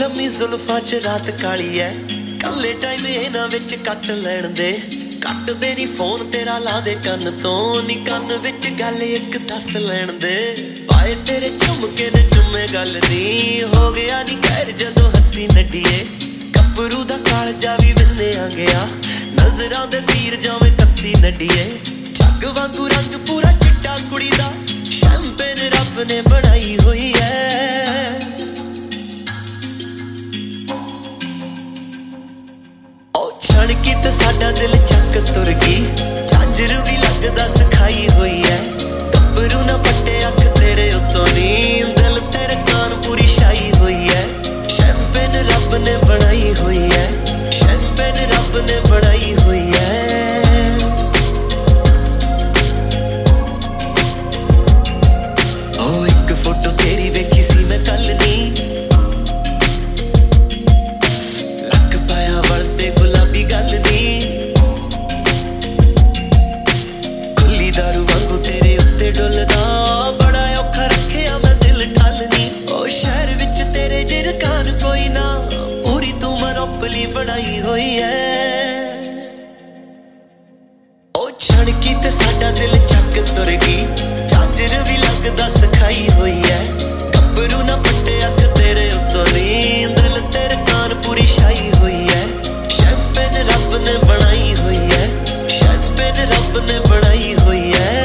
लम्मी जुल्फां च रात काली है कल्ले टाइम इन्हां विच कट लैण दे कट दे नी फोन तेरा ला दे कन्न तो नी कन्न विच गल एक दस लैण दे पाए तेरे झुमके ने झुमे गल नी हो गया नी खैर जदों हसी नड्डीए कपरू दा कालजा भी विन्ने आ गया नजरां दे तीर जावें कस्सी नड्डीए जग वांगू रंग पूरा चिट्टा कुड़ी दा शैंपेन रब ने बनाई हुई है छणकी ते साडा दिल चक तुर गई झांजर भी लगदा सिखाई हुई है गब्बरू ना पट्टे अख तेरे उत्तों नी दिल तेरे कान पूरी छाई हुई है शैंपेन रब ने बनाई हुई है शैंपेन रब ने बनाई हुई है ओ एक फोटो तेरी वेखी सी मैं कल नी बनाई हुई है ओ छणकी ते साडा दिल चक तुर गई झांजर भी लगदा सिखाई हुई है गब्बरू ना पट्टे अख तेरे उत्तों नी दिल तेरे कान पूरी छाई हुई है शैंपेन रब ने बनाई हुई है शैंपेन रब ने बनाई हुई है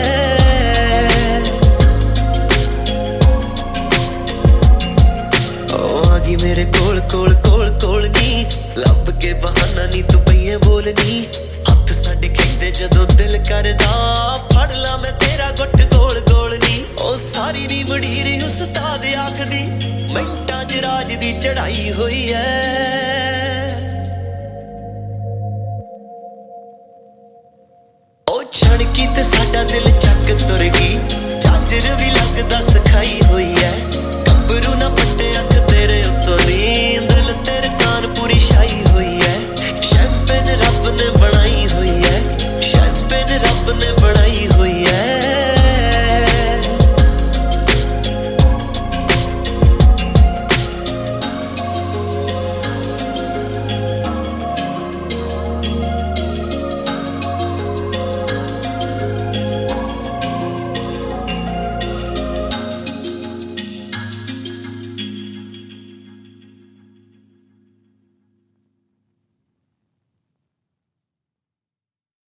ओ आ गई मेरे कोल कोल कोल कोल नी लब के बहाना नी तू पईए बोलनी हथ साडे खेंदे जदों दिल करदा फड़ ला मैं तेरा गुट गोल गोल नी ओ सारी नी मड़ीरी उस्ताद आखदी मिंटां च राज दी चढ़ाई हुई है